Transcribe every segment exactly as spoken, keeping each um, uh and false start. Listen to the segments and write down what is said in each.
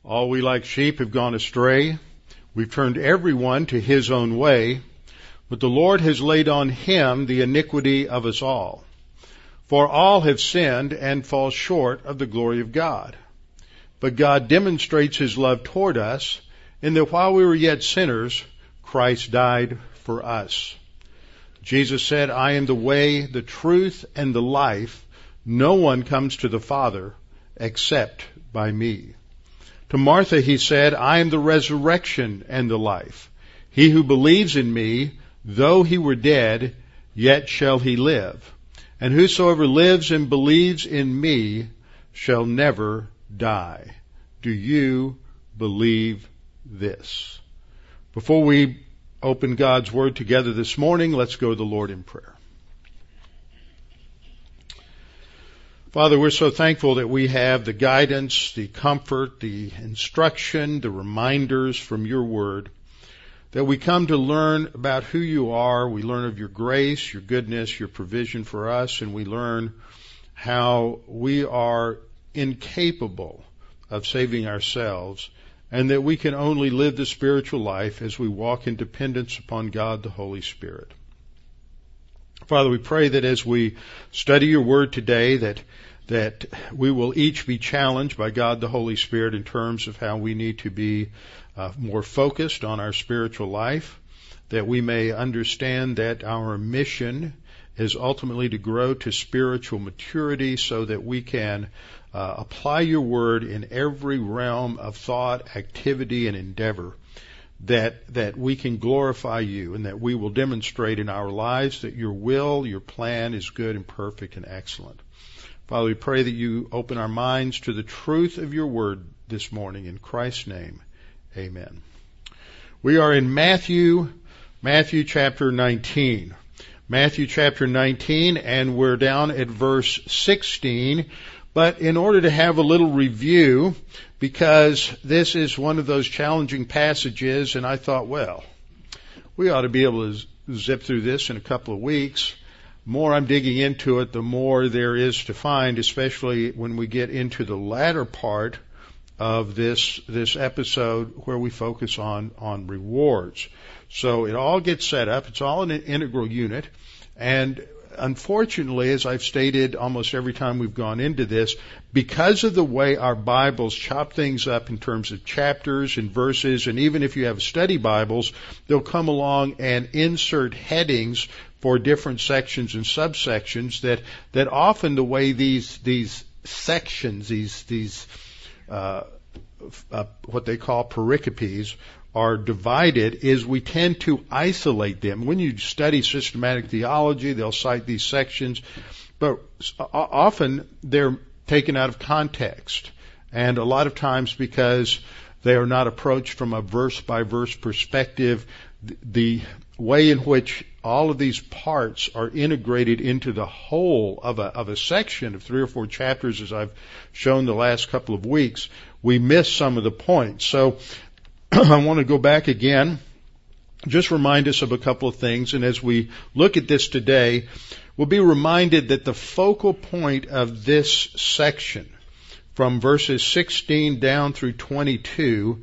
All we like sheep have gone astray. We've turned everyone to his own way, but the Lord has laid on him the iniquity of us all. For all have sinned and fall short of the glory of God. But God demonstrates his love toward us in that while we were yet sinners, Christ died for us. Jesus said, I am the way, the truth, and the life. No one comes to the Father except by me. To Martha he said, I am the resurrection and the life. He who believes in me, though he were dead, yet shall he live. And whosoever lives and believes in me shall never die. Do you believe this? Before we open God's Word together this morning, let's go to the Lord in prayer. Father, we're so thankful that we have the guidance, the comfort, the instruction, the reminders from your word, that we come to learn about who you are. We learn of your grace, your goodness, your provision for us, and we learn how we are incapable of saving ourselves, and that we can only live the spiritual life as we walk in dependence upon God, the Holy Spirit. Father, we pray that as we study your word today, that that we will each be challenged by God, the Holy Spirit, in terms of how we need to be uh, more focused on our spiritual life, that we may understand that our mission is ultimately to grow to spiritual maturity so that we can uh, apply your word in every realm of thought, activity, and endeavor, that that we can glorify you and that we will demonstrate in our lives that your will, your plan is good and perfect and excellent. Father, we pray that you open our minds to the truth of your word this morning. In Christ's name, amen. We are in Matthew, Matthew chapter nineteen. Matthew chapter nineteen, and we're down at verse sixteen. But in order to have a little review, because this is one of those challenging passages, and I thought, well, we ought to be able to zip through this in a couple of weeks. The more I'm digging into it, the more there is to find, especially when we get into the latter part of this this episode where we focus on, on rewards. So it all gets set up. It's all an integral unit. And unfortunately, as I've stated almost every time we've gone into this, because of the way our Bibles chop things up in terms of chapters and verses, and even if you have study Bibles, they'll come along and insert headings for different sections and subsections that, that often the way these, these sections, these, these, uh, uh, what they call pericopes, are divided is we tend to isolate them. When you study systematic theology, they'll cite these sections, but often they're taken out of context. And a lot of times because they are not approached from a verse-by-verse perspective, the way in which all of these parts are integrated into the whole of a, of a section of three or four chapters, as I've shown the last couple of weeks, we miss some of the points. So I want to go back again, just remind us of a couple of things, and as we look at this today, we'll be reminded that the focal point of this section, from verses sixteen down through twenty-two,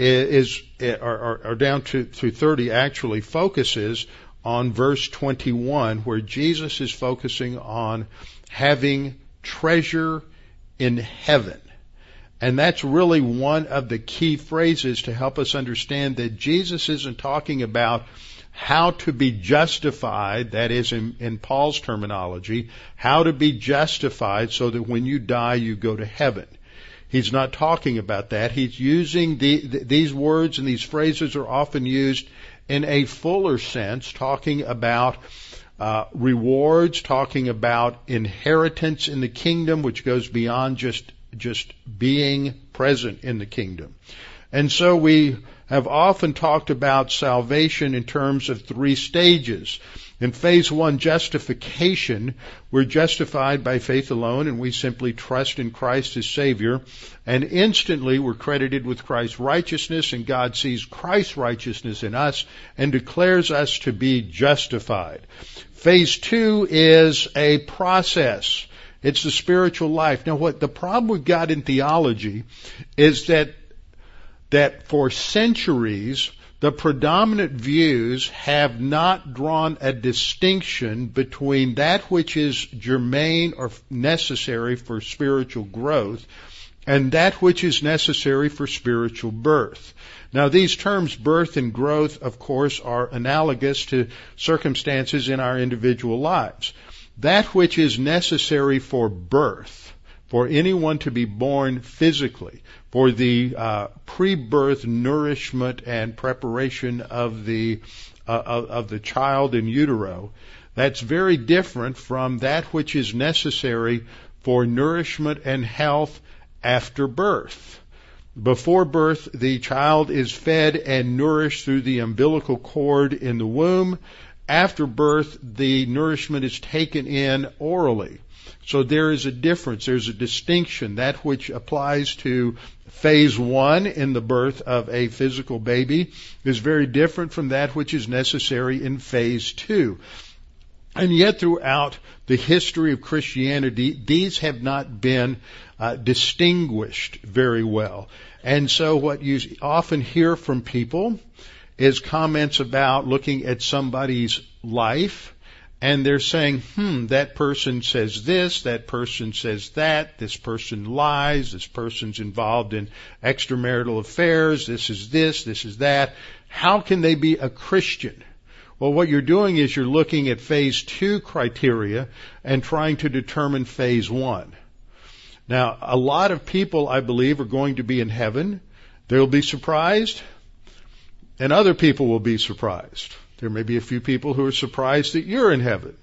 is, or, or down to through thirty actually, focuses on verse twenty-one, where Jesus is focusing on having treasure in heaven. And that's really one of the key phrases to help us understand that Jesus isn't talking about how to be justified, that is in, in Paul's terminology, how to be justified so that when you die you go to heaven. He's not talking about that. He's using the, the, these words, and these phrases are often used in a fuller sense, talking about uh, rewards, talking about inheritance in the kingdom, which goes beyond just just being present in the kingdom. And so we have often talked about salvation in terms of three stages. In phase one, justification, we're justified by faith alone, and we simply trust in Christ as Savior, and instantly we're credited with Christ's righteousness, and God sees Christ's righteousness in us and declares us to be justified. Phase two is a process. It's the spiritual life. Now, what the problem we've got in theology is that that for centuries the predominant views have not drawn a distinction between that which is germane or necessary for spiritual growth and that which is necessary for spiritual birth. Now, these terms, birth and growth, of course, are analogous to circumstances in our individual lives. That which is necessary for birth, for anyone to be born physically, for the uh, pre-birth nourishment and preparation of the uh, of, of the child in utero, that's very different from that which is necessary for nourishment and health after birth. Before birth, the child is fed and nourished through the umbilical cord in the womb. After birth, the nourishment is taken in orally. So there is a difference. There's a distinction. That which applies to phase one in the birth of a physical baby is very different from that which is necessary in phase two. And yet throughout the history of Christianity, these have not been uh, distinguished very well. And so what you often hear from people is comments about looking at somebody's life, and they're saying, hmm, that person says this, that person says that, this person lies, this person's involved in extramarital affairs, this is this, this is that. How can they be a Christian? Well, what you're doing is you're looking at phase two criteria and trying to determine phase one. Now, a lot of people, I believe, are going to be in heaven. They'll be surprised, and other people will be surprised. There may be a few people who are surprised that you're in heaven.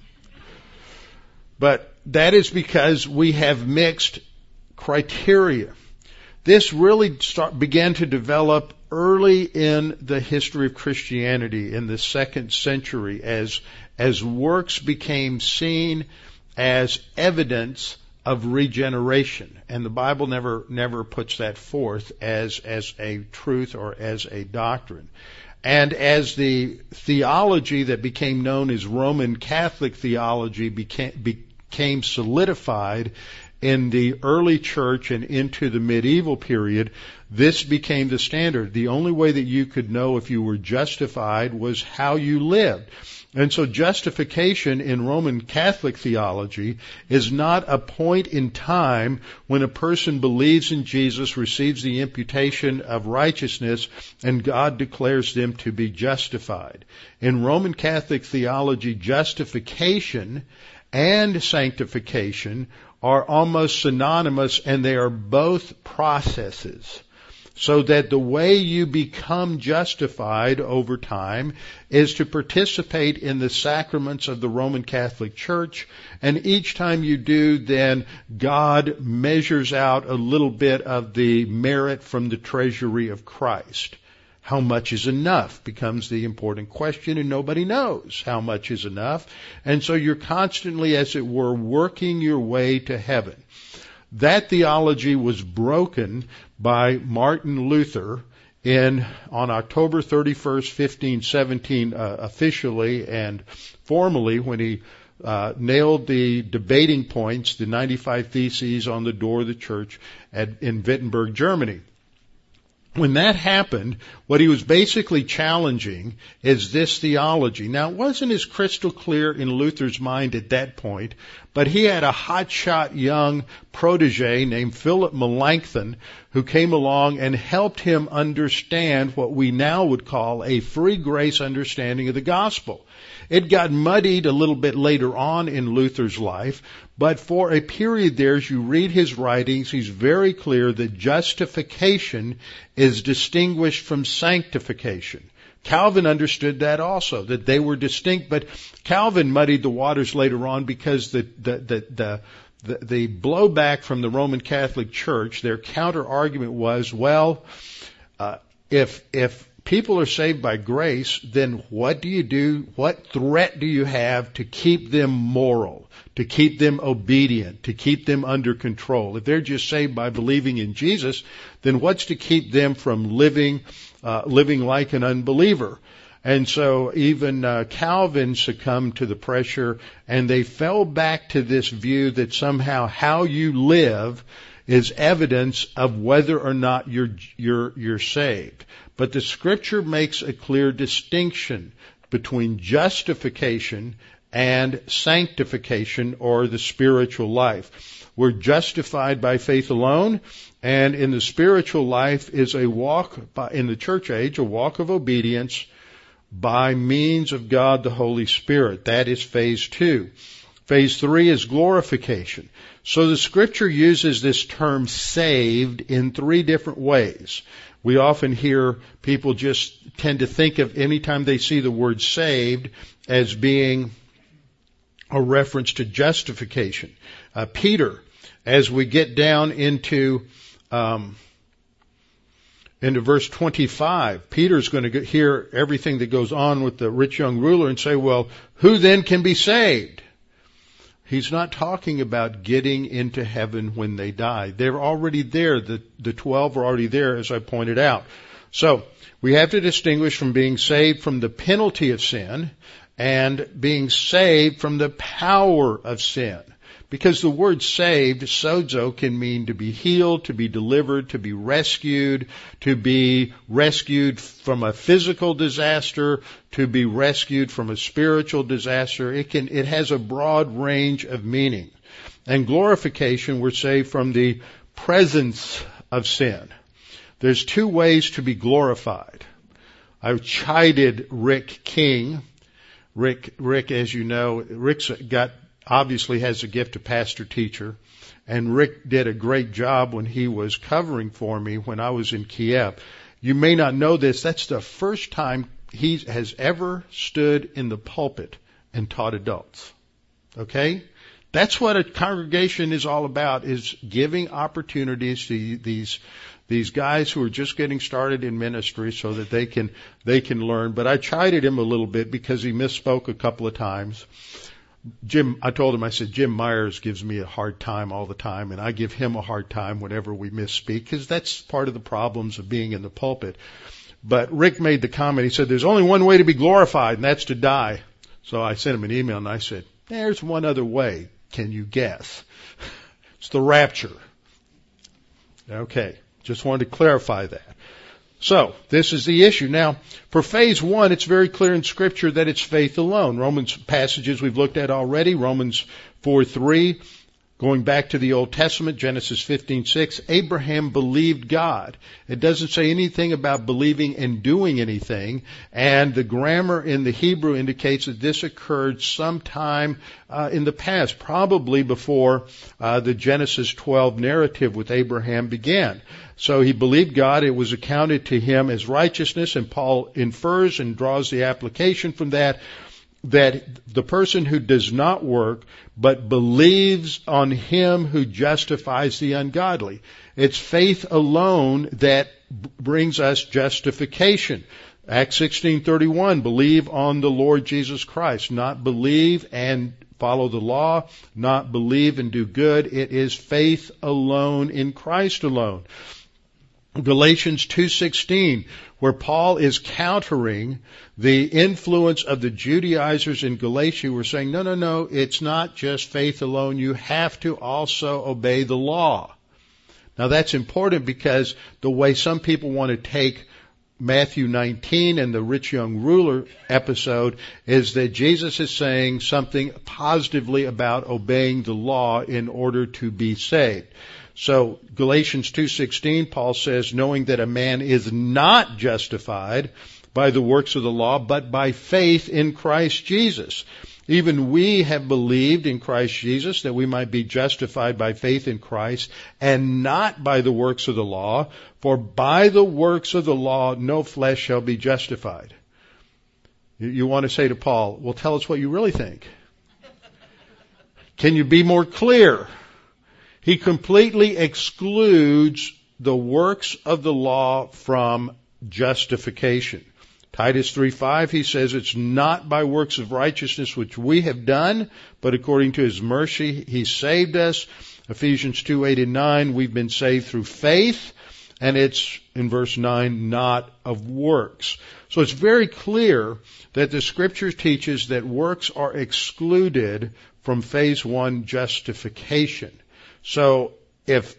But that is because we have mixed criteria. This really start, began to develop early in the history of Christianity in the second century as, as works became seen as evidence of regeneration. And the Bible never, never puts that forth as, as a truth or as a doctrine. And as the theology that became known as Roman Catholic theology became, became solidified in the early church and into the medieval period, this became the standard. The only way that you could know if you were justified was how you lived. And so justification in Roman Catholic theology is not a point in time when a person believes in Jesus, receives the imputation of righteousness, and God declares them to be justified. In Roman Catholic theology, justification and sanctification are almost synonymous, and they are both processes. So that the way you become justified over time is to participate in the sacraments of the Roman Catholic Church, and each time you do, then God measures out a little bit of the merit from the treasury of Christ. How much is enough becomes the important question, and nobody knows how much is enough. And so you're constantly, as it were, working your way to heaven. That theology was broken by Martin Luther in on October thirty-first, fifteen seventeen, uh, officially and formally, when he uh, nailed the debating points, the ninety-five Theses, on the door of the church at, in Wittenberg, Germany. When that happened, what he was basically challenging is this theology. Now, it wasn't as crystal clear in Luther's mind at that point, but he had a hotshot young protege named Philip Melanchthon who came along and helped him understand what we now would call a free grace understanding of the gospel. It got muddied a little bit later on in Luther's life, but for a period there, as you read his writings, he's very clear that justification is distinguished from sanctification. Calvin understood that also, that they were distinct, but Calvin muddied the waters later on because the, the, the, the, the, the blowback from the Roman Catholic Church, their counter argument was, well, uh, if, if people are saved by grace, then what do you do? What threat do you have to keep them moral, to keep them obedient, to keep them under control? If they're just saved by believing in Jesus, then what's to keep them from living, uh, living like an unbeliever? And so even uh, Calvin succumbed to the pressure, and they fell back to this view that somehow how you live is evidence of whether or not you're, you're, you're saved. But the Scripture makes a clear distinction between justification and sanctification, or the spiritual life. We're justified by faith alone, and in the spiritual life is a walk, by, in the church age, a walk of obedience by means of God the Holy Spirit. That is phase two. Phase three is glorification. So the Scripture uses this term saved in three different ways. We often hear people just tend to think of any time they see the word saved as being a reference to justification. Uh, Peter, as we get down into um, into verse twenty-five, Peter's going to hear everything that goes on with the rich young ruler and say, well, who then can be saved? He's not talking about getting into heaven when they die. They're already there. The, the twelve are already there, as I pointed out. So we have to distinguish from being saved from the penalty of sin and being saved from the power of sin. Because the word saved, sozo, can mean to be healed, to be delivered, to be rescued, to be rescued from a physical disaster, to be rescued from a spiritual disaster. It can, it has a broad range of meaning. And glorification, we're saved from the presence of sin. There's two ways to be glorified. I chided Rick King. Rick, Rick, as you know, Rick's got obviously has a gift of pastor teacher, and Rick did a great job when he was covering for me when I was in Kiev. You may not know this, that's the first time he has ever stood in the pulpit and taught adults. Okay? That's what a congregation is all about, is giving opportunities to these these guys who are just getting started in ministry so that they can they can learn. But I chided him a little bit because he misspoke a couple of times. Jim, I told him, I said, Jim Myers gives me a hard time all the time, and I give him a hard time whenever we misspeak, because that's part of the problems of being in the pulpit. But Rick made the comment, he said, there's only one way to be glorified, and that's to die. So I sent him an email, and I said, there's one other way. Can you guess? It's the rapture. Okay, just wanted to clarify that. So, this is the issue. Now, for phase one, it's very clear in Scripture that it's faith alone. Romans passages we've looked at already, Romans four three, going back to the Old Testament, Genesis fifteen six, Abraham believed God. It doesn't say anything about believing and doing anything, and the grammar in the Hebrew indicates that this occurred sometime uh, in the past, probably before uh, the Genesis twelve narrative with Abraham began. So he believed God, it was accounted to him as righteousness, and Paul infers and draws the application from that, that the person who does not work but believes on him who justifies the ungodly. It's faith alone that brings us justification. Acts sixteen thirty-one, believe on the Lord Jesus Christ, not believe and follow the law, not believe and do good. It is faith alone in Christ alone. Galatians two sixteen, where Paul is countering the influence of the Judaizers in Galatia, who were saying, no, no, no, it's not just faith alone. You have to also obey the law. Now that's important, because the way some people want to take Matthew nineteen and the rich young ruler episode is that Jesus is saying something positively about obeying the law in order to be saved. So Galatians two sixteen, Paul says, knowing that a man is not justified by the works of the law, but by faith in Christ Jesus. Even we have believed in Christ Jesus, that we might be justified by faith in Christ, and not by the works of the law. For by the works of the law no flesh shall be justified. You, you want to say to Paul, well, tell us what you really think. Can you be more clear? He completely excludes the works of the law from justification. Titus three five, he says, it's not by works of righteousness which we have done, but according to his mercy he saved us. Ephesians two eight and nine, we've been saved through faith, and it's, in verse nine, not of works. So it's very clear that the Scripture teaches that works are excluded from phase one justification. So if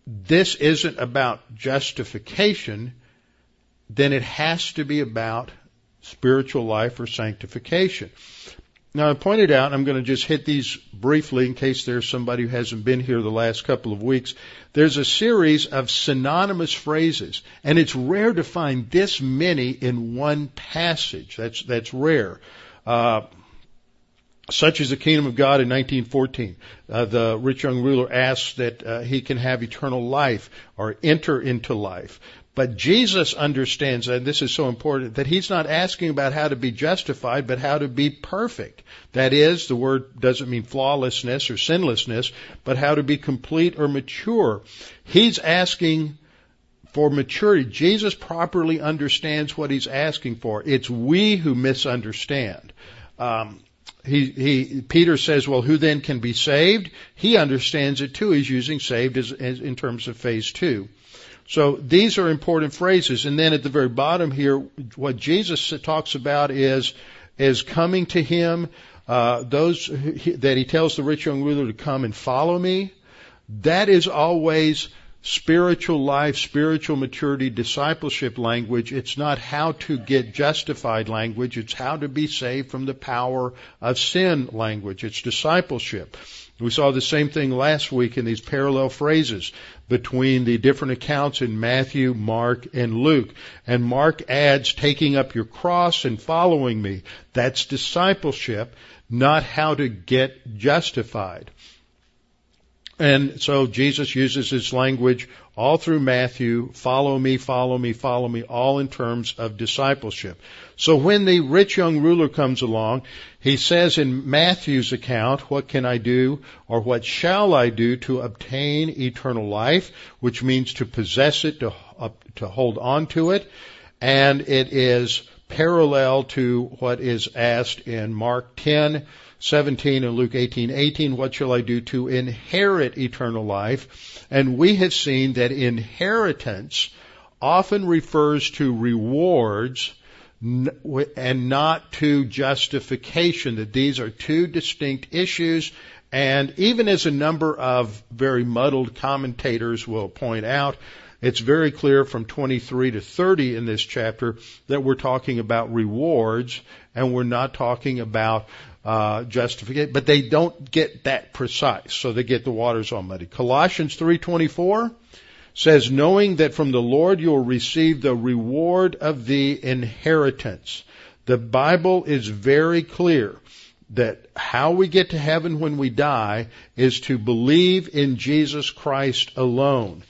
this isn't about justification, then it has to be about spiritual life or sanctification. Now, I pointed out, I'm going to just hit these briefly in case there's somebody who hasn't been here the last couple of weeks. There's a series of synonymous phrases, and it's rare to find this many in one passage. That's, that's rare. Uh, such as the kingdom of God in nineteen fourteen. Uh, the rich young ruler asks that uh, he can have eternal life or enter into life. But Jesus understands, and this is so important, that he's not asking about how to be justified, but how to be perfect. That is, the word doesn't mean flawlessness or sinlessness, but how to be complete or mature. He's asking for maturity. Jesus properly understands what he's asking for. It's we who misunderstand. Um, he, he, Peter says, well, who then can be saved? He understands it too. He's using saved as, as in terms of phase two. So these are important phrases. And then at the very bottom here, what Jesus talks about is, is coming to him, uh, those who, that he tells the rich young ruler to come and follow me. That is always spiritual life, spiritual maturity, discipleship language. It's not how to get justified language. It's how to be saved from the power of sin language. It's discipleship. We saw the same thing last week in these parallel phrases between the different accounts in Matthew, Mark, and Luke. And Mark adds taking up your cross and following me. That's discipleship, not how to get justified. And so Jesus uses this language all through Matthew, follow me, follow me, follow me, all in terms of discipleship. So when the rich young ruler comes along, he says in Matthew's account, what can I do or what shall I do to obtain eternal life, which means to possess it, to, uh, to hold on to it. And it is parallel to what is asked in Mark ten seventeen and Luke eighteen eighteen, what shall I do to inherit eternal life? And we have seen that inheritance often refers to rewards and not to justification, that these are two distinct issues. And even as a number of very muddled commentators will point out, it's very clear from twenty-three to thirty in this chapter that we're talking about rewards and we're not talking about uh justification, but they don't get that precise, so they get the waters all muddy. Colossians three twenty-four says, knowing that from the Lord you will receive the reward of the inheritance. The Bible is very clear that how we get to heaven when we die is to believe in Jesus Christ alone.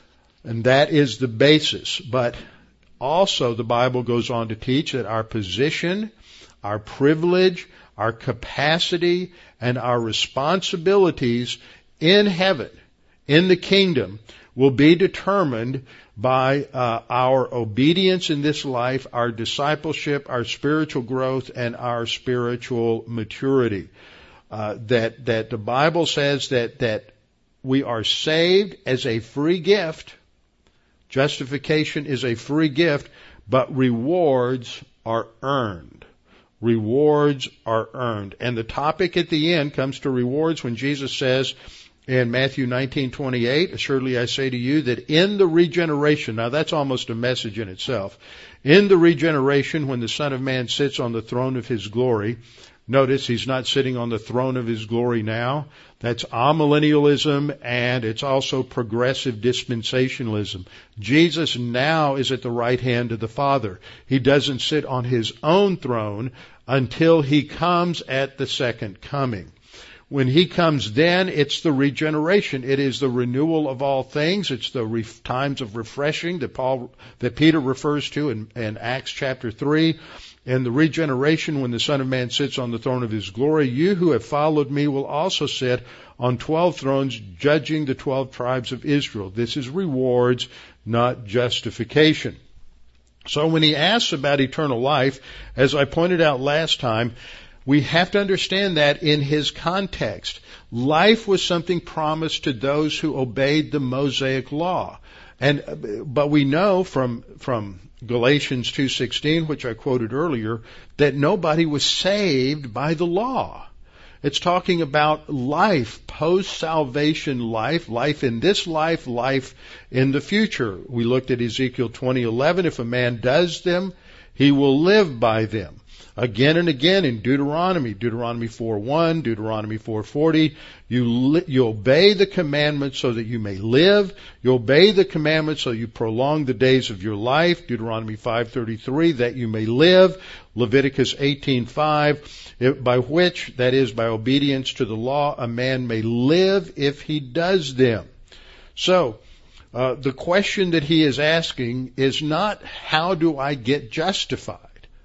And that is the basis. But also the Bible goes on to teach that our position, our privilege, our capacity, and our responsibilities in heaven, in the kingdom, will be determined by uh, our obedience in this life, our discipleship, our spiritual growth, and our spiritual maturity. Uh, that that the Bible says that that we are saved as a free gift. Justification is a free gift, but rewards are earned. Rewards are earned. And the topic at the end comes to rewards when Jesus says in Matthew nineteen twenty-eight, assuredly I say to you that in the regeneration, now that's almost a message in itself, in the regeneration when the Son of Man sits on the throne of his glory, notice he's not sitting on the throne of his glory now. That's amillennialism, and it's also progressive dispensationalism. Jesus now is at the right hand of the Father. He doesn't sit on his own throne until he comes at the second coming. When he comes then, it's the regeneration. It is the renewal of all things. It's the ref- times of refreshing that Paul, that Peter refers to in, in Acts chapter three. And the regeneration, when the Son of Man sits on the throne of his glory, you who have followed me will also sit on twelve thrones, judging the twelve tribes of Israel. This is rewards, not justification. So when he asks about eternal life, as I pointed out last time, we have to understand that in his context. Life was something promised to those who obeyed the Mosaic law. And, but we know from, from Galatians two sixteen, which I quoted earlier, that nobody was saved by the law. It's talking about life, post-salvation life, life in this life, life in the future. We looked at Ezekiel twenty eleven. If a man does them, he will live by them. Again and again in Deuteronomy, Deuteronomy four one, Deuteronomy four forty, you, li- you obey the commandments so that you may live. You obey the commandments so you prolong the days of your life. Deuteronomy five thirty-three, that you may live. Leviticus eighteen five, by which, that is, by obedience to the law, a man may live if he does them. So, uh, the question that he is asking is not, how do I get justified?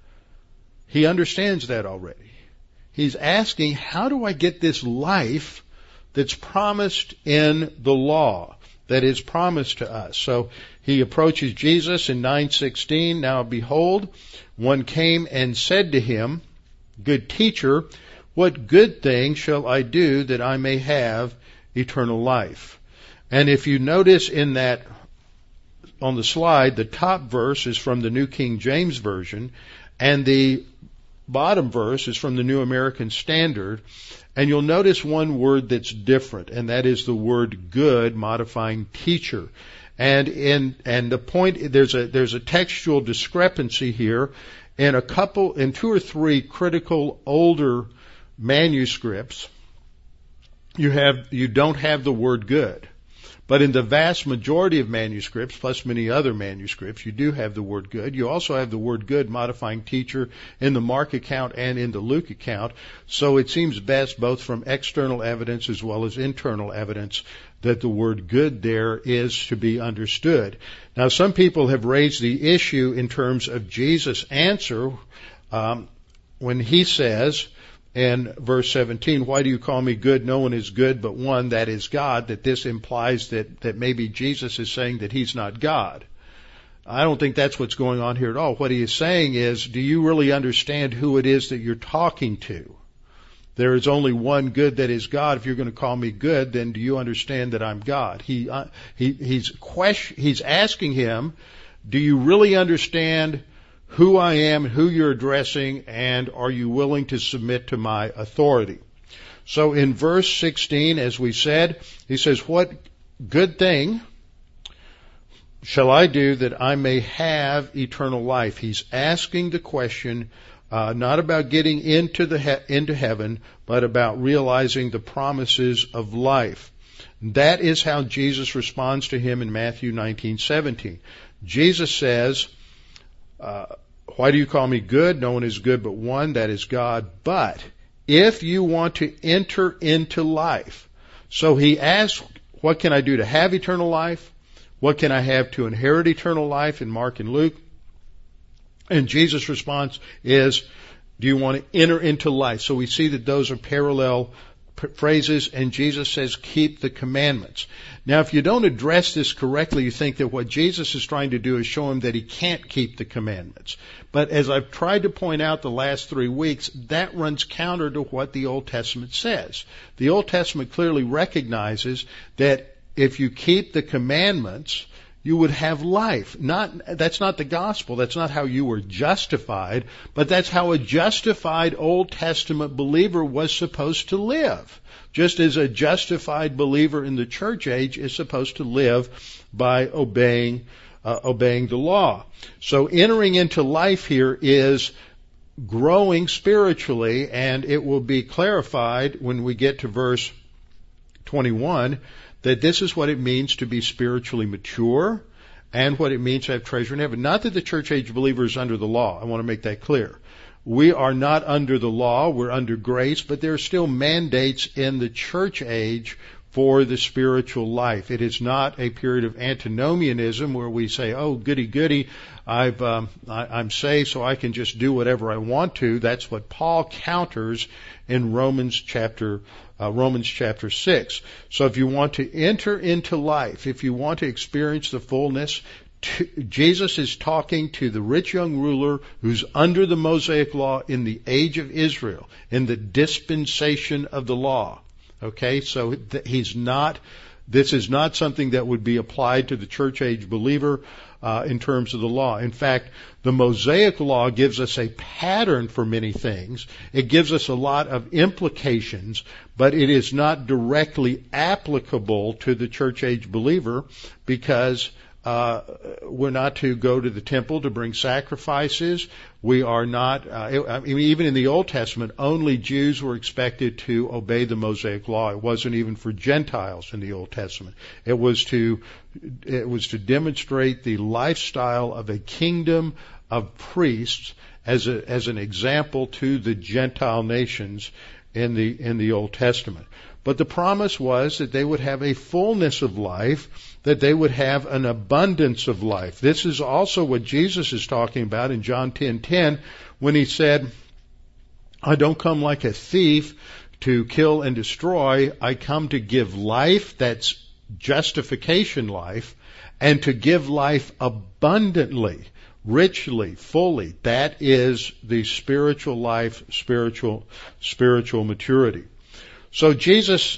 He understands that already. He's asking, how do I get this life that's promised in the law, that is promised to us? So he approaches Jesus in nine sixteen. Now behold, one came and said to him, Good teacher, what good thing shall I do that I may have eternal life? And if you notice in that, on the slide, the top verse is from the New King James Version, and the bottom verse is from the New American Standard, and you'll notice one word that's different, and that is the word good, modifying teacher. And in and the point, there's a there's a textual discrepancy here in a couple, in two or three critical older manuscripts. You have you don't have the word good. But in the vast majority of manuscripts, plus many other manuscripts, you do have the word good. You also have the word good modifying teacher in the Mark account and in the Luke account. So it seems best, both from external evidence as well as internal evidence, that the word good there is to be understood. Now, some people have raised the issue in terms of Jesus' answer um, when he says, in verse seventeen, why do you call me good? No one is good but one, that is God. That this implies that, that maybe Jesus is saying that he's not God. I don't think that's what's going on here at all. What he is saying is, do you really understand who it is that you're talking to? There is only one good, that is God. If you're going to call me good, then do you understand that I'm God? He, uh, he, he's question, he's asking him, do you really understand who I am, who you're addressing, and are you willing to submit to my authority? So in verse sixteen, as we said, he says, what good thing shall I do that I may have eternal life? He's asking the question, uh, not about getting into the he- into heaven, but about realizing the promises of life. That is how Jesus responds to him in Matthew nineteen seventeen. Jesus says, Uh, why do you call me good? No one is good but one, that is God. But if you want to enter into life. So he asks, what can I do to have eternal life? What can I have to inherit eternal life in Mark and Luke? And Jesus' response is, do you want to enter into life? So we see that those are parallel phrases, and Jesus says, keep the commandments. Now, if you don't address this correctly, you think that what Jesus is trying to do is show him that he can't keep the commandments. But as I've tried to point out the last three weeks, that runs counter to what the Old Testament says. The Old Testament clearly recognizes that if you keep the commandments, you would have life. Not, that's not the gospel. That's not how you were justified, but that's how a justified Old Testament believer was supposed to live. Just as a justified believer in the church age is supposed to live by obeying, uh, obeying the law. So entering into life here is growing spiritually, and it will be clarified when we get to verse twenty-one, that this is what it means to be spiritually mature and what it means to have treasure in heaven. Not that the church age believer is under the law. I want to make that clear. We are not under the law. We're under grace, but there are still mandates in the church age for the spiritual life. It is not a period of antinomianism where we say, oh, goody, goody, I've, um, I, I'm saved so I can just do whatever I want to. That's what Paul counters in Romans chapter Uh, Romans chapter six. So if you want to enter into life, if you want to experience the fullness, to, Jesus is talking to the rich young ruler who's under the Mosaic law in the age of Israel, in the dispensation of the law. Okay, so th- he's not This is not something that would be applied to the church age believer uh, in terms of the law. In fact, the Mosaic law gives us a pattern for many things. It gives us a lot of implications, but it is not directly applicable to the church age believer because Uh, we're not to go to the temple to bring sacrifices. We are not, uh, I mean, even in the Old Testament, only Jews were expected to obey the Mosaic law. It wasn't even for Gentiles in the Old Testament. It was to, it was to demonstrate the lifestyle of a kingdom of priests as a, as an example to the Gentile nations in the, in the Old Testament. But the promise was that they would have a fullness of life, that they would have an abundance of life. This is also what Jesus is talking about in John ten ten when he said, I don't come like a thief to kill and destroy. I come to give life, that's justification life, and to give life abundantly, richly, fully. That is the spiritual life, spiritual, spiritual maturity. So Jesus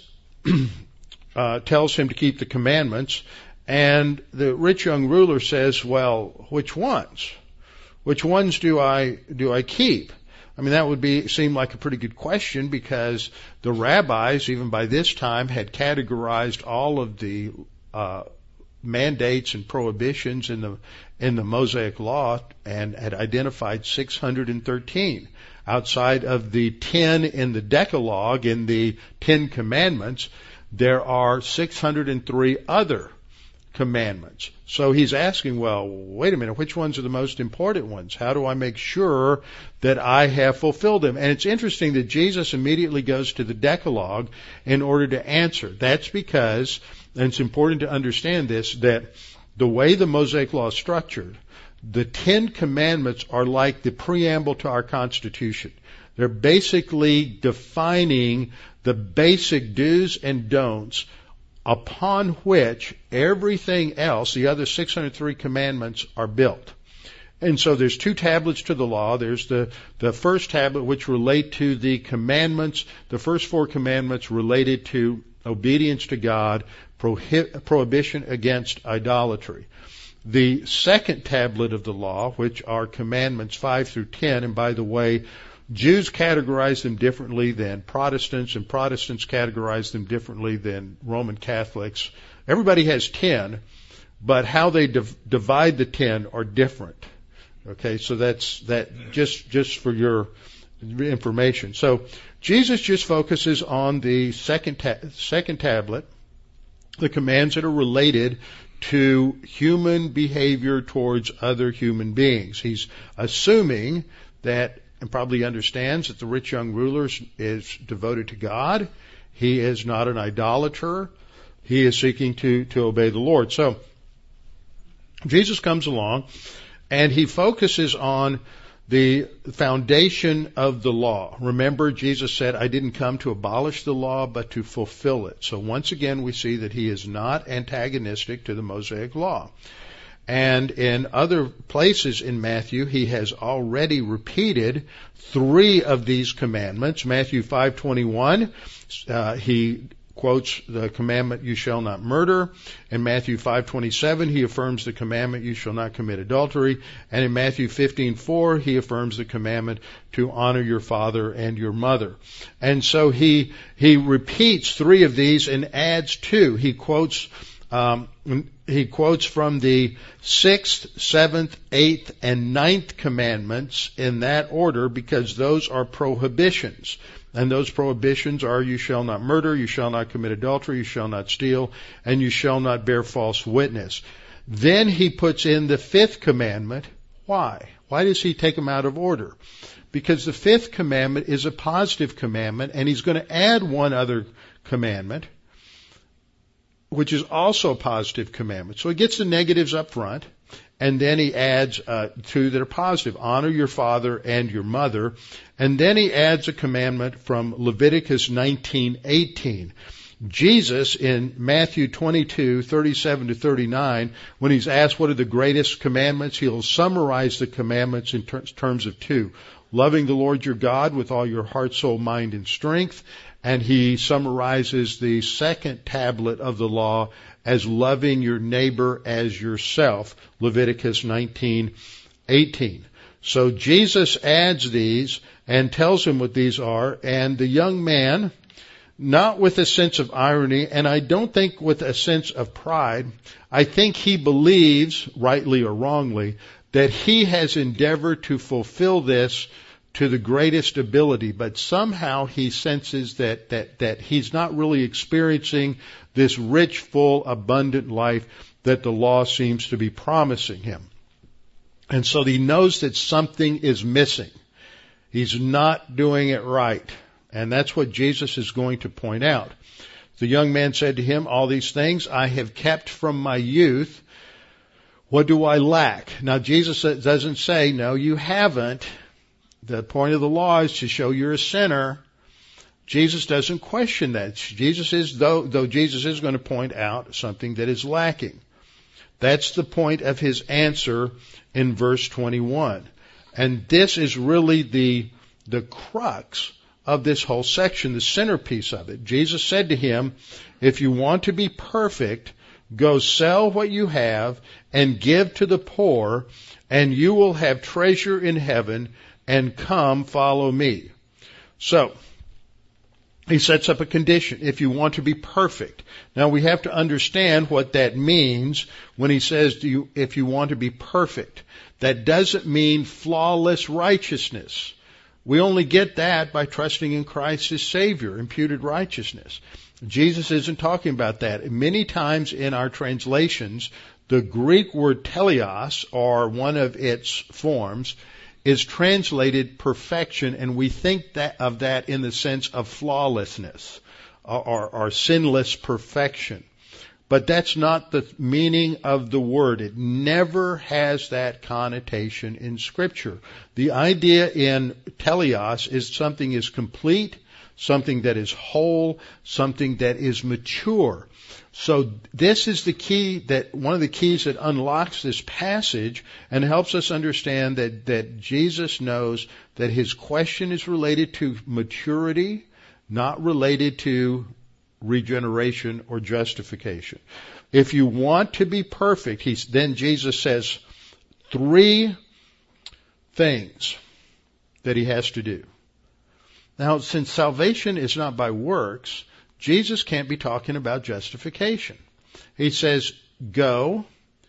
uh, tells him to keep the commandments, and the rich young ruler says, well, which ones? Which ones do I do I keep? I mean, that would be seem like a pretty good question because the rabbis, even by this time, had categorized all of the uh, mandates and prohibitions in the in the Mosaic law and had identified six hundred thirteen. Outside of the ten in the Decalogue, in the Ten Commandments, there are six hundred three other commandments. So he's asking, well, wait a minute, which ones are the most important ones? How do I make sure that I have fulfilled them? And it's interesting that Jesus immediately goes to the Decalogue in order to answer. That's because, and it's important to understand this, that the way the Mosaic law is structured, the Ten Commandments are like the preamble to our Constitution. They're basically defining the basic do's and don'ts upon which everything else, the other six hundred three commandments, are built. And so there's two tablets to the law. There's the, the first tablet which relate to the commandments. The first four commandments related to obedience to God, prohib- prohibition against idolatry. The second tablet of the law, which are commandments five through ten, and by the way, Jews categorize them differently than Protestants, and Protestants categorize them differently than Roman Catholics. Everybody has ten, but how they div- divide the ten are different. Okay, so that's that just just for your information. So Jesus just focuses on the second ta- second tablet, the commands that are related to human behavior towards other human beings. He's assuming that, and probably understands that the rich young ruler is devoted to God. He is not an idolater. He is seeking to, to obey the Lord. So Jesus comes along and he focuses on the foundation of the law. Remember, Jesus said, I didn't come to abolish the law, but to fulfill it. So once again, we see that he is not antagonistic to the Mosaic law. And in other places in Matthew, he has already repeated three of these commandments. Matthew five twenty-one, uh, he quotes the commandment, you shall not murder. In Matthew five twenty-seven, he affirms the commandment, you shall not commit adultery. And in Matthew fifteen four, he affirms the commandment to honor your father and your mother. And so he, he repeats three of these and adds two. He quotes, um, he quotes from the sixth, seventh, eighth, and ninth commandments in that order because those are prohibitions. And those prohibitions are, you shall not murder, you shall not commit adultery, you shall not steal, and you shall not bear false witness. Then he puts in the fifth commandment. Why? Why does he take them out of order? Because the fifth commandment is a positive commandment, and he's going to add one other commandment, which is also a positive commandment. So he gets the negatives up front, and then he adds uh, two that are positive. Honor your father and your mother. And then he adds a commandment from Leviticus nineteen eighteen. Jesus, in Matthew twenty-two thirty-seven to thirty-nine, when he's asked what are the greatest commandments, he'll summarize the commandments in ter- terms of two. Loving the Lord your God with all your heart, soul, mind, and strength, and he summarizes the second tablet of the law as loving your neighbor as yourself, Leviticus nineteen eighteen. So Jesus adds these and tells him what these are, and the young man, not with a sense of irony, and I don't think with a sense of pride, I think he believes, rightly or wrongly, that he has endeavored to fulfill this to the greatest ability, but somehow he senses that, that, that he's not really experiencing this rich, full, abundant life that the law seems to be promising him. And so he knows that something is missing. He's not doing it right. And that's what Jesus is going to point out. The young man said to him, all these things I have kept from my youth. What do I lack? Now Jesus doesn't say, no, you haven't. The point of the law is to show you're a sinner. Jesus doesn't question that. Jesus is, though, though Jesus is going to point out something that is lacking. That's the point of his answer in verse twenty-one. And this is really the, the crux of this whole section, the centerpiece of it. Jesus said to him, if you want to be perfect, go sell what you have and give to the poor, and you will have treasure in heaven, and come follow me. So, he sets up a condition, if you want to be perfect. Now we have to understand what that means when he says, do you, if you want to be perfect. That doesn't mean flawless righteousness. We only get that by trusting in Christ as Savior, imputed righteousness. Jesus isn't talking about that. Many times in our translations, the Greek word teleos, or one of its forms, is translated perfection, and we think that of that in the sense of flawlessness or, or, or sinless perfection. But that's not the meaning of the word. It never has that connotation in Scripture. The idea in teleos is something is complete, something that is whole, something that is mature. So this is the key, that one of the keys that unlocks this passage and helps us understand that, that Jesus knows that his question is related to maturity, not related to regeneration or justification. If you want to be perfect, he's, then Jesus says three things that he has to do. Now, since salvation is not by works, Jesus can't be talking about justification. He says, go,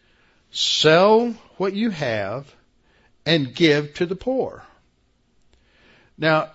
sell what you have, and give to the poor. Now,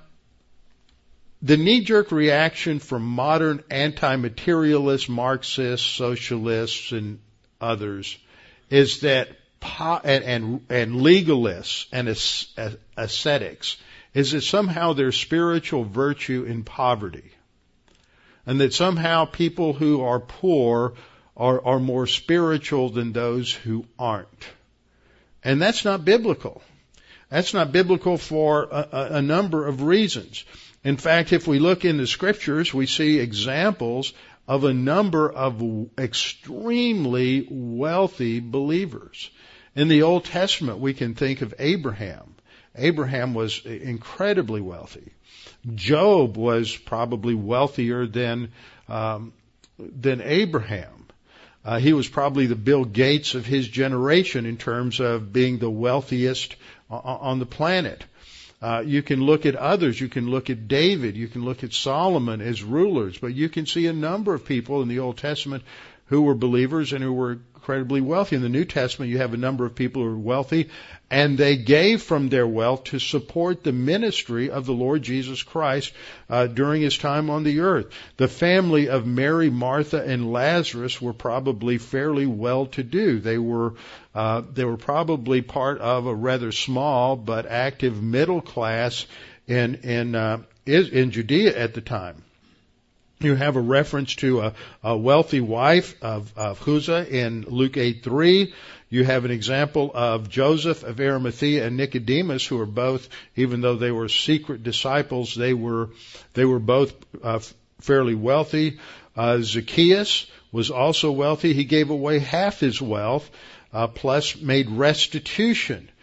the knee-jerk reaction from modern anti-materialist Marxists, socialists, and others is that, po- and, and, and legalists and ascetics, is that somehow there's spiritual virtue in poverty. And that somehow people who are poor are, are more spiritual than those who aren't. And that's not biblical. That's not biblical for a, a number of reasons. In fact, if we look in the Scriptures, we see examples of a number of extremely wealthy believers. In the Old Testament, we can think of Abraham. Abraham was incredibly wealthy. Job was probably wealthier than um, than Abraham. Uh, he was probably the Bill Gates of his generation in terms of being the wealthiest on the planet. Uh, you can look at others. You can look at David. You can look at Solomon as rulers. But you can see a number of people in the Old Testament who were believers and who were incredibly wealthy. In the New Testament, you have a number of people who are wealthy, and they gave from their wealth to support the ministry of the Lord Jesus Christ uh, during his time on the earth. The family of Mary, Martha, and Lazarus were probably fairly well-to-do. They were uh, they were probably part of a rather small but active middle class in in uh, in Judea at the time. You have a reference to a, a wealthy wife of, of Chuza in Luke eight three. You have an example of Joseph of Arimathea and Nicodemus, who are both, even though they were secret disciples, they were they were both uh, fairly wealthy. Uh, Zacchaeus was also wealthy. He gave away half his wealth, uh, plus made restitution.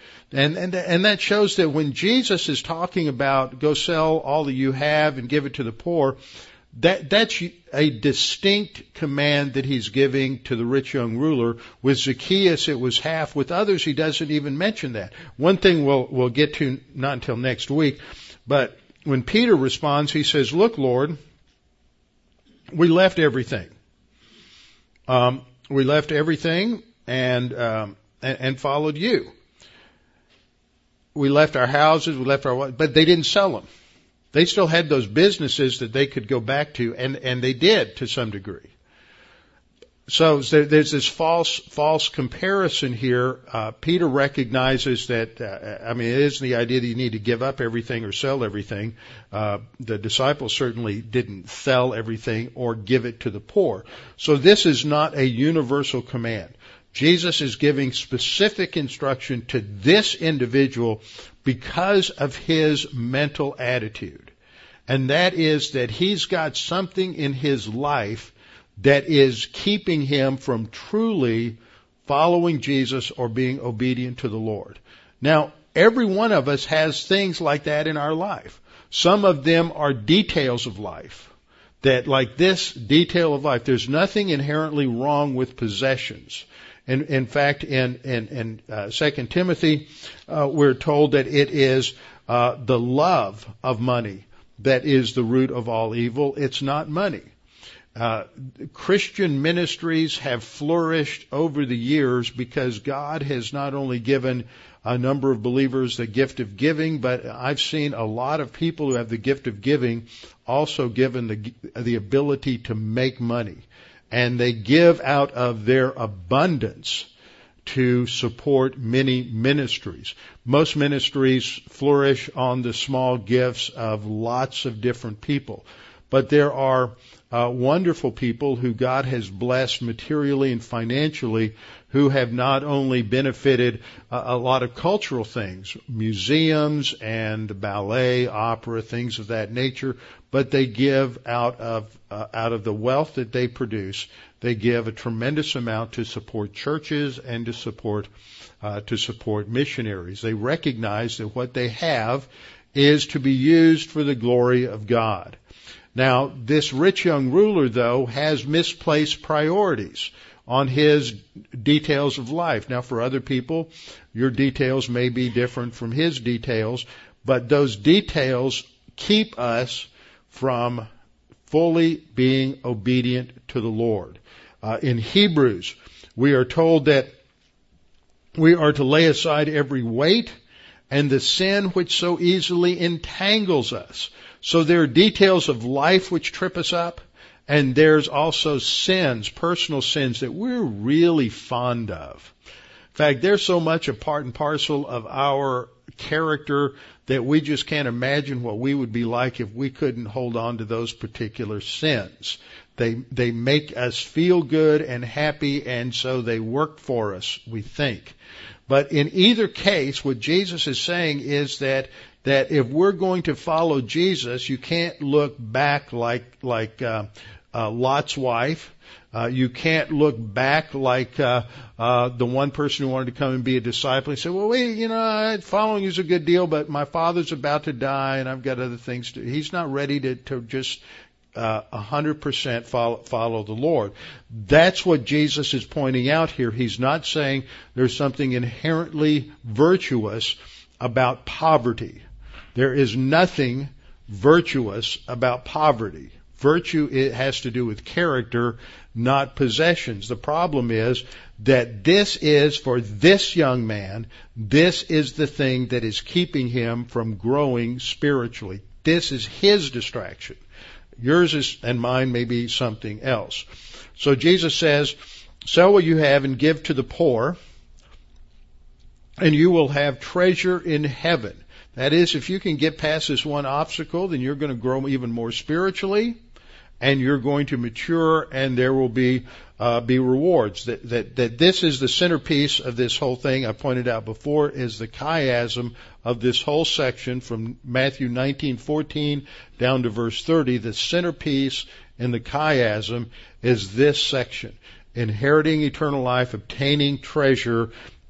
And, and, and that shows that when Jesus is talking about go sell all that you have and give it to the poor, that, that's a distinct command that he's giving to the rich young ruler. With Zacchaeus, it was half. With others, he doesn't even mention that. One thing we'll, we'll get to not until next week, but when Peter responds, he says, look, Lord, we left everything. Um, we left everything and, um, and, and followed you. We left our houses, we left our, but they didn't sell them. They still had those businesses that they could go back to, and, and they did to some degree. So there's this false, false comparison here. Uh, Peter recognizes that, uh, I mean, it isn't the idea that you need to give up everything or sell everything. Uh, the disciples certainly didn't sell everything or give it to the poor. So this is not a universal command. Jesus is giving specific instruction to this individual because of his mental attitude. And that is that he's got something in his life that is keeping him from truly following Jesus or being obedient to the Lord. Now, every one of us has things like that in our life. Some of them are details of life. That like this detail of life, there's nothing inherently wrong with possessions. In, in fact, in, in, in uh, Second Timothy, uh, we're told that it is uh, the love of money that is the root of all evil. It's not money. Uh, Christian ministries have flourished over the years because God has not only given a number of believers the gift of giving, but I've seen a lot of people who have the gift of giving also given the, the ability to make money. And they give out of their abundance to support many ministries. Most ministries flourish on the small gifts of lots of different people. But there are uh, wonderful people who God has blessed materially and financially who have not only benefited uh, a lot of cultural things, museums and ballet, opera, things of that nature, but they give out of uh, out of the wealth that they produce. They give a tremendous amount to support churches and to support uh, to support missionaries. They recognize that what they have is to be used for the glory of God. Now, this rich young ruler, though, has misplaced priorities on his details of life. Now, for other people, your details may be different from his details, but those details keep us from fully being obedient to the Lord. Uh, in Hebrews, we are told that we are to lay aside every weight and the sin which so easily entangles us. So there are details of life which trip us up, and there's also sins, personal sins that we're really fond of. In fact, they're so much a part and parcel of our character that we just can't imagine what we would be like if we couldn't hold on to those particular sins. They they make us feel good and happy, and so they work for us, we think. But in either case, what Jesus is saying is that that if we're going to follow Jesus, you can't look back like like uh, uh, Lot's wife. Uh, you can't look back like uh, uh, the one person who wanted to come and be a disciple and say, well, wait, you know, following you is a good deal, but my father's about to die and I've got other things to do. He's not ready to, to just uh, one hundred percent follow, follow the Lord. That's what Jesus is pointing out here. He's not saying there's something inherently virtuous about poverty. There is nothing virtuous about poverty. Virtue, it has to do with character, not possessions. The problem is that this is, for this young man, this is the thing that is keeping him from growing spiritually. This is his distraction. Yours is, and mine may be something else. So Jesus says, sell what you have and give to the poor, and you will have treasure in heaven. That is, if you can get past this one obstacle, then you're going to grow even more spiritually, and you're going to mature, and there will be uh, be rewards. That, that that this is the centerpiece of this whole thing. I pointed out before is the chiasm of this whole section from Matthew nineteen fourteen down to verse thirty. The centerpiece in the chiasm is this section: inheriting eternal life, obtaining treasure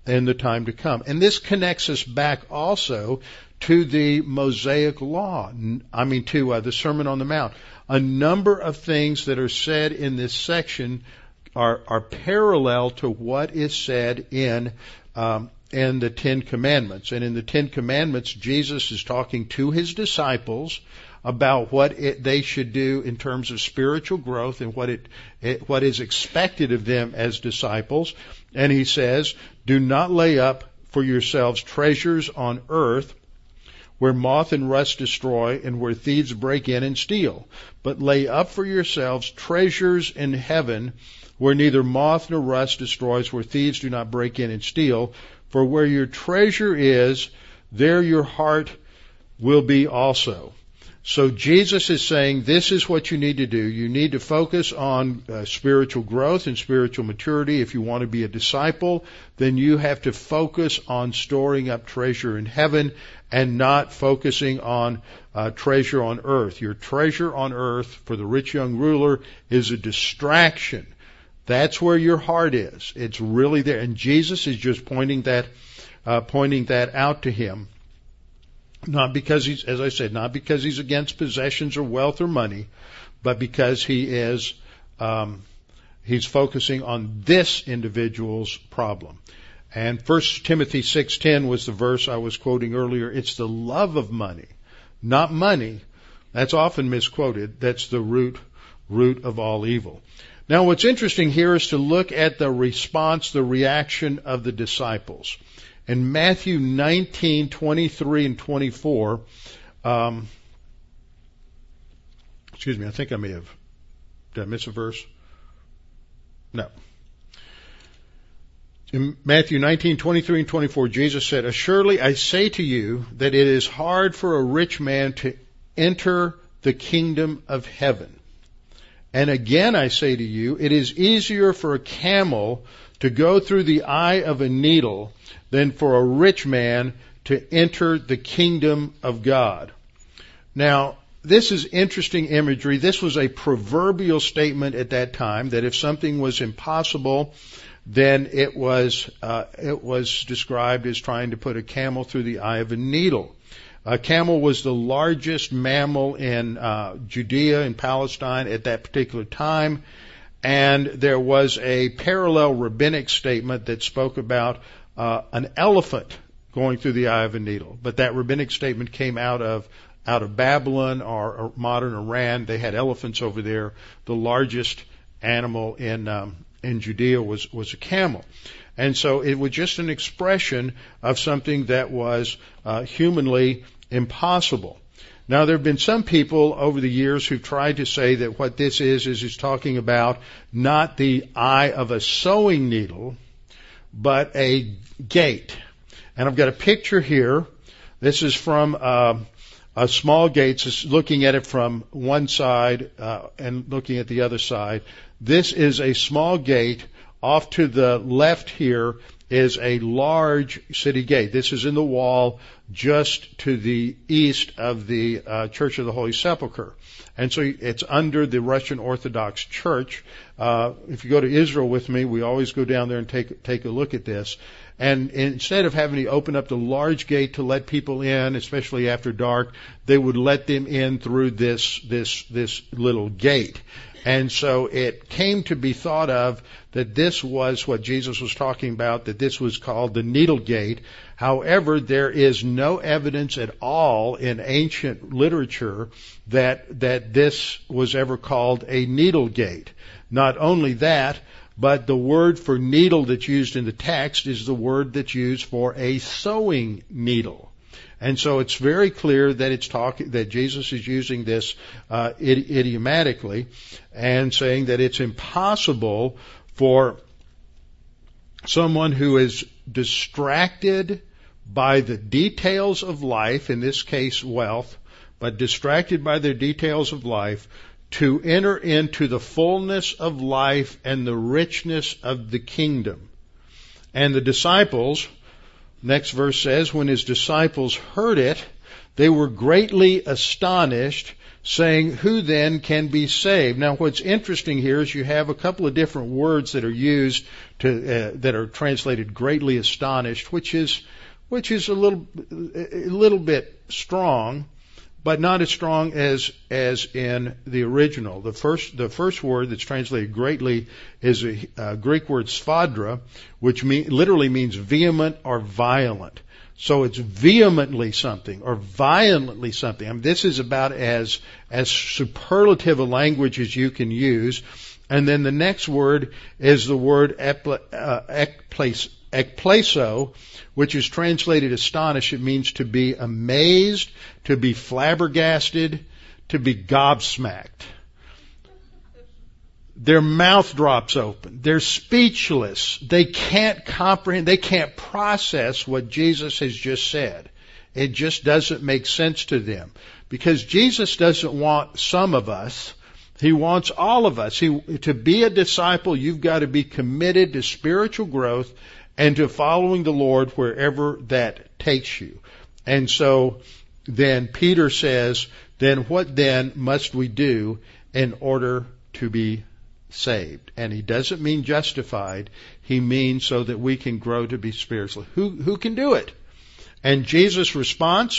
in the time to come. And this connects us back also to the Mosaic Law. I mean, to uh, the Sermon on the Mount. A number of things that are said in this section are, are parallel to what is said in um, in the Ten Commandments. And in the Ten Commandments, Jesus is talking to his disciples about what it, they should do in terms of spiritual growth and what it, it what is expected of them as disciples. And he says, "Do not lay up for yourselves treasures on earth, where moth and rust destroy and where thieves break in and steal. But lay up for yourselves treasures in heaven, where neither moth nor rust destroys, where thieves do not break in and steal. For where your treasure is, there your heart will be also." So Jesus is saying this is what you need to do. You need to focus on uh, spiritual growth and spiritual maturity. If you want to be a disciple, then you have to focus on storing up treasure in heaven and not focusing on uh, treasure on earth. Your treasure on earth for the rich young ruler is a distraction. That's where your heart is. It's really there. And Jesus is just pointing that, uh, pointing that out to him. Not because he's, as I said, not because he's against possessions or wealth or money, but because he is, um, he's focusing on this individual's problem. And First Timothy six ten was the verse I was quoting earlier. It's the love of money, not money. That's often misquoted. That's the root, root of all evil. Now, what's interesting here is to look at the response, the reaction of the disciples. In Matthew nineteen, twenty-three and twenty-four, um, excuse me, I think I may have, did I miss a verse? No. In Matthew nineteen, twenty-three and twenty-four, Jesus said, "Assuredly I say to you that it is hard for a rich man to enter the kingdom of heaven. And again I say to you, it is easier for a camel to go through the eye of a needle than for a rich man to enter the kingdom of God." Now, this is interesting imagery. This was a proverbial statement at that time that if something was impossible, then it was uh, it was described as trying to put a camel through the eye of a needle. A camel was the largest mammal in uh, Judea and Palestine at that particular time. And there was a parallel rabbinic statement that spoke about uh, an elephant going through the eye of a needle. But that rabbinic statement came out of out of Babylon or, or modern Iran. They had elephants over there. The largest animal in um, in Judea was was a camel. And so it was just an expression of something that was uh, humanly impossible. Now, there have been some people over the years who've tried to say that what this is, is he's talking about not the eye of a sewing needle, but a gate. And I've got a picture here. This is from uh, a small gate, so looking at it from one side uh, and looking at the other side. This is a small gate. Off to the left here is a large city gate. This is in the wall just to the east of the uh, Church of the Holy Sepulchre. And so it's under the Russian Orthodox Church. Uh, if you go to Israel with me, we always go down there and take take a look at this. And instead of having to open up the large gate to let people in, especially after dark, they would let them in through this this this little gate. And so it came to be thought of that this was what Jesus was talking about, that this was called the needle gate. However, there is no evidence at all in ancient literature that that this was ever called a needle gate. Not only that, but the word for needle that's used in the text is the word that's used for a sewing needle. And so it's very clear that it's talking, that Jesus is using this uh, idiomatically and saying that it's impossible for someone who is distracted by the details of life, in this case wealth, but distracted by the details of life, to enter into the fullness of life and the richness of the kingdom. And the disciples, next verse says, when his disciples heard it, They were greatly astonished, saying, who then can be saved? Now, what's interesting here is you have a couple of different words that are used to, uh, that are translated greatly astonished, which is, which is a little, a little bit strong, but not as strong as, as in the original. The first, the first word that's translated greatly is a, a Greek word sphadra, which mean, literally means vehement or violent. So it's vehemently something or violently something. I mean, this is about as, as superlative a language as you can use. And then the next word is the word ekple, uh, ekpleso, ekpleso, which is translated astonished. It means to be amazed, to be flabbergasted, to be gobsmacked. Their mouth drops open. They're speechless. They can't comprehend. They can't process what Jesus has just said. It just doesn't make sense to them. Because Jesus doesn't want some of us. He wants all of us. He, to be a disciple, you've got to be committed to spiritual growth and to following the Lord wherever that takes you. And so then Peter says, then what then must we do in order to be saved? And he doesn't mean justified. He means so that we can grow to be spiritual. Who, who can do it? And Jesus' response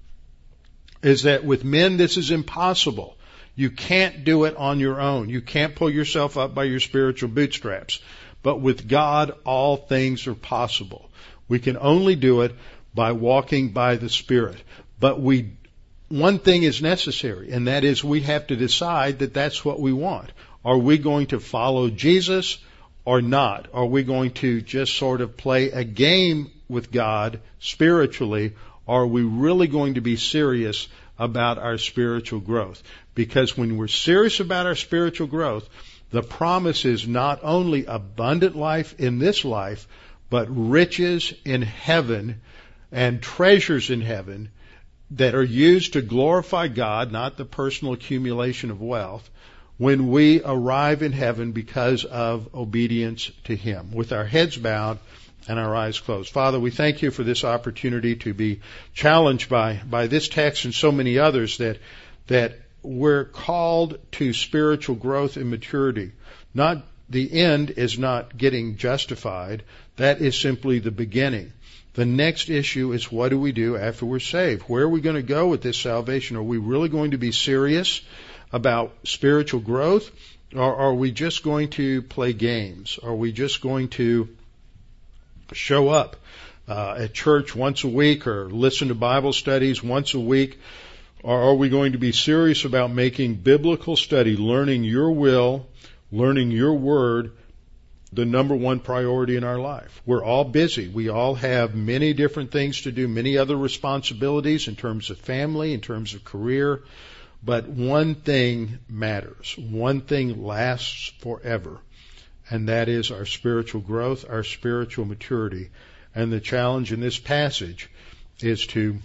is that with men this is impossible. You can't do it on your own. You can't pull yourself up by your spiritual bootstraps. But with God, all things are possible. We can only do it by walking by the Spirit. But we, one thing is necessary, and that is we have to decide that that's what we want. Are we going to follow Jesus or not? Are we going to just sort of play a game with God spiritually? Or are we really going to be serious about our spiritual growth? Because when we're serious about our spiritual growth, the promise is not only abundant life in this life, but riches in heaven and treasures in heaven that are used to glorify God, not the personal accumulation of wealth, when we arrive in heaven because of obedience to Him. With our heads bowed and our eyes closed. Father, we thank you for this opportunity to be challenged by, by this text and so many others that, that we're called to spiritual growth and maturity. Not, the end is not getting justified. That is simply the beginning. The next issue is what do we do after we're saved? Where are we going to go with this salvation? Are we really going to be serious about spiritual growth? Or are we just going to play games? Are we just going to show up uh, at church once a week or listen to Bible studies once a week? Or are we going to be serious about making biblical study, learning your will, learning your word, the number one priority in our life? We're all busy. We all have many different things to do, many other responsibilities in terms of family, in terms of career. But one thing matters. One thing lasts forever. And that is our spiritual growth, our spiritual maturity. And the challenge in this passage is to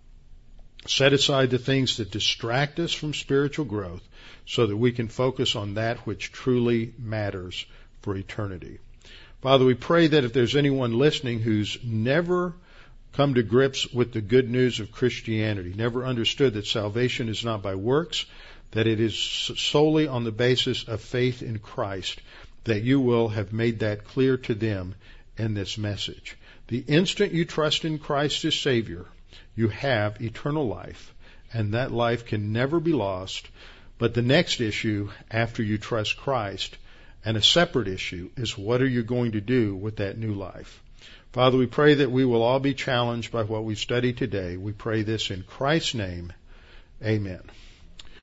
set aside the things that distract us from spiritual growth so that we can focus on that which truly matters for eternity. Father, we pray that if there's anyone listening who's never come to grips with the good news of Christianity, never understood that salvation is not by works, that it is solely on the basis of faith in Christ, that you will have made that clear to them in this message. The instant you trust in Christ as Savior, you have eternal life, and that life can never be lost. But the next issue after you trust Christ, and a separate issue, is what are you going to do with that new life? Father, we pray that we will all be challenged by what we studied today. We pray this in Christ's name. Amen.